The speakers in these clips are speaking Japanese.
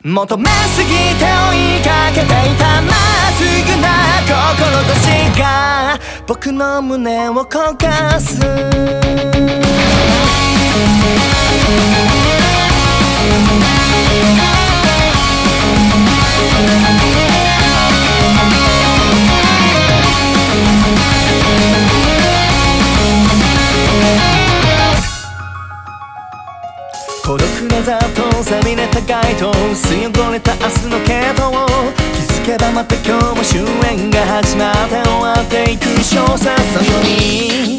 求めすぎて追いかけていたまっすぐな志が僕の胸を焦がす。孤独なざと錆びれた街灯、薄汚れた明日の系統、気づけばまた今日も終焉が始まって終わっていく小説のように、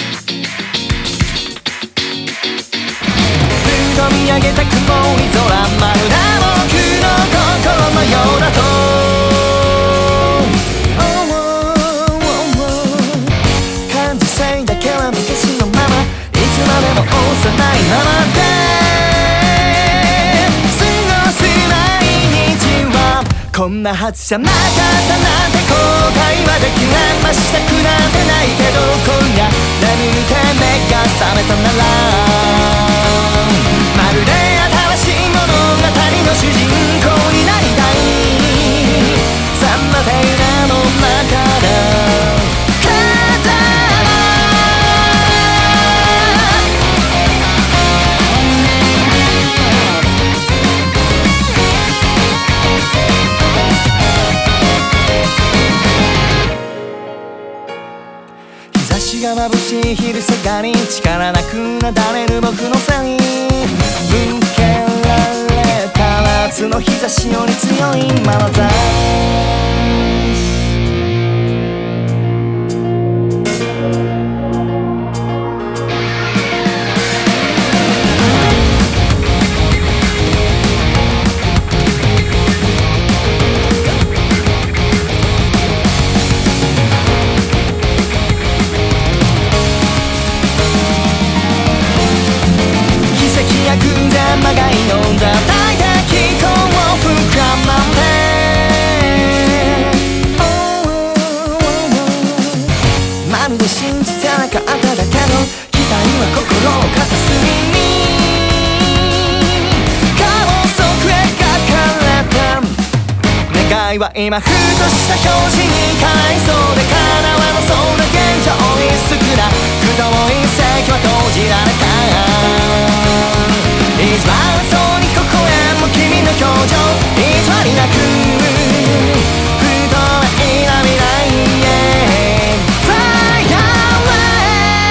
ふと見上げた曇り空、まるで僕の心のようだと感じ性だけは昔のまま、いつまでも幼いままでこんなはずじゃなかったなんて後悔はできない。ましたくなんてないけど今夜眠って目が覚めたなら、まるで新しい物語の主人公になりたい。さまでなの中で日が眩しい昼下がり、力なくなだれる僕の背に向けられた夏の日差しより強い眼差し。まがいのんだ大気候を膨らまんで、まるで信じてなかっただけの期待は心を片隅に高速描かれた願いは今ふとした表示に叶いそうで叶わなそうな現状にすくら不遠い席は閉じられた。意地悪そうに微笑む君の表情、意地悪なく不透明な未来へ Fly away。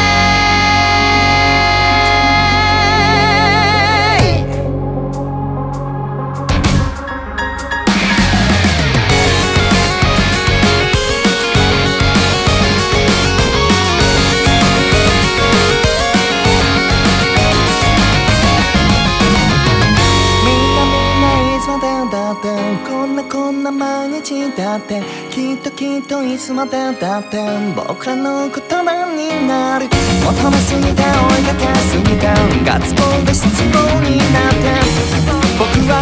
こんな毎日だってきっといつまでだって僕らの言葉になる。求めすぎて追いかけすぎてガッツポーズで失望になって、僕は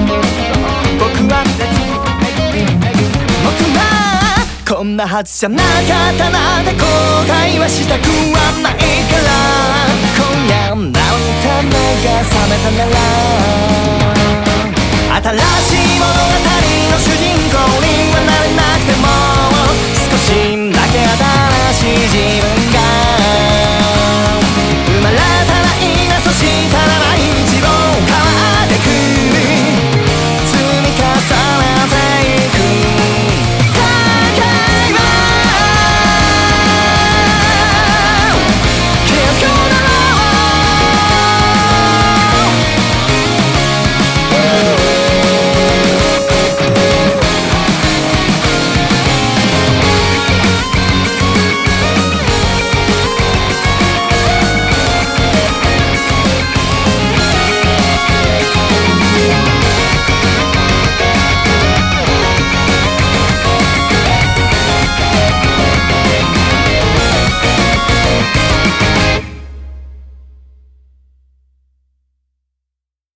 こんなはずじゃなかったなんて後悔はしたくはないから、今夜なんて目が覚めたなら